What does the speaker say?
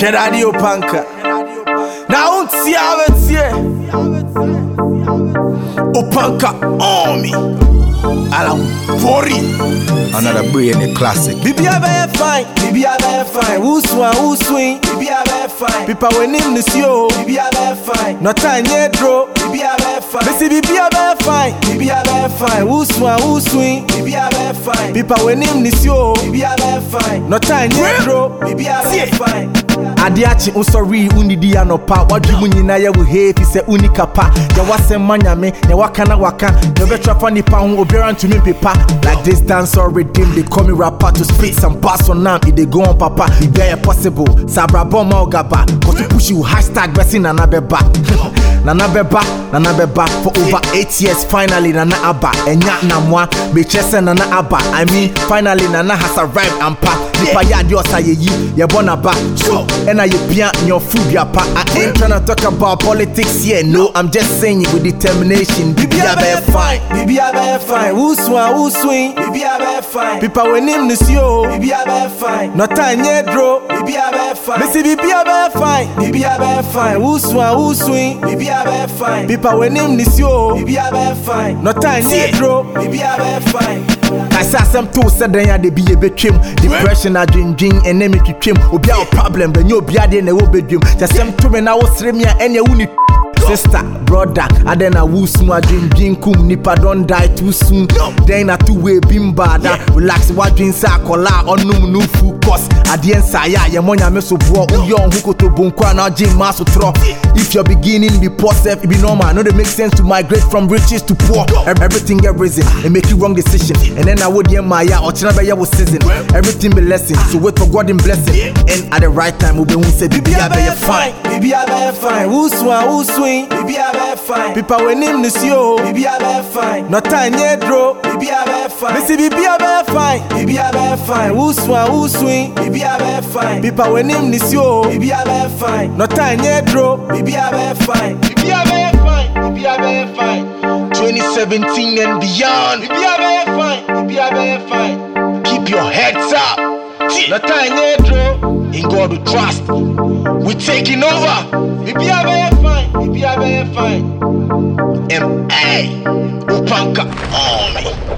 Shedadi Opanka. Now see how it's here. Opanka on me. Alam Fori. Another brilliant classic. Bibi abe fine. Bibi abe fine. Who swing? Bibi abe fine. People when him this yo. Bibi abe fine. No time yet bro. Bibi abe fine. Missy Bibi abe fine. Bibi abe fine. Who swing? Bibi abe fine. People when him this yo. Bibi abe fine. No time yet bro. Bibi abe fine. Adiachi usori unidi anopa wadrimu nyina ye wo hefi se unika pa ya wasem manyame ya wakana waka no betra fa nipa hu obiara ntumi pepa like this dance or redeem they call me rapper to spit some bass on now it they go on papa if they possible sabra bomb ogaba go to push you hashtag blessing nana beba for over 8 years finally nana aba enya namwa be chese nana aba I mean finally nana has arrived and pa nipa ya dio sa ye ye bona ba so and I bien your food ya pa I ain't tryna talk about politics here no I'm just saying it with determination Bibi abe fine Bibi abe fine who swing Bibi abe fine people when him this yo Bibi abe fine no time yet bro Bibi abe fine Missy Bibi abe fine Bibi abe fine who swing Bibi abe fine people when him this yo Bibi abe fine no time yet bro Bibi abe fine I saw some two said they had to be a bit trim. Depression, I drink, and then make you trim. Will be our problem, but you'll be at the end of the dream. Just some two men I was streaming and you need. Sister, brother, I then I will soon drink kum nipa don't die too soon. Then I two way bimba relax what drink sa kola on no food cause at the end saya ya monya me so bo young who to bunkwa na gym maso tro. If you're beginning be poor self it be normal. No they make sense to migrate from riches to poor. Everything get risen and make you wrong decision. And then I would hear Maya or China was season. Everything be lesson. So wait for God in blessing. And at the right time we be say Bibi abe fine. Bibi abe fine. Who swing? Bibi abe fine. People when him this yo. Bibi abe fine. No time yet bro. Bibi abe fine. Missy Bibi abe fine. Bibi abe fine. Who swing? Bibi abe fine. People when him this yo. Bibi abe fine. No time yet bro. Bibi abe fine. Bibi abe fine. Bibi abe fine. 2017 and beyond. Bibi abe fine. Bibi abe fine. Keep your heads up. No time yet bro. In God we trust. We taking over. Bibi abe fine. Bibi abe fine. M.A. Opanka on me.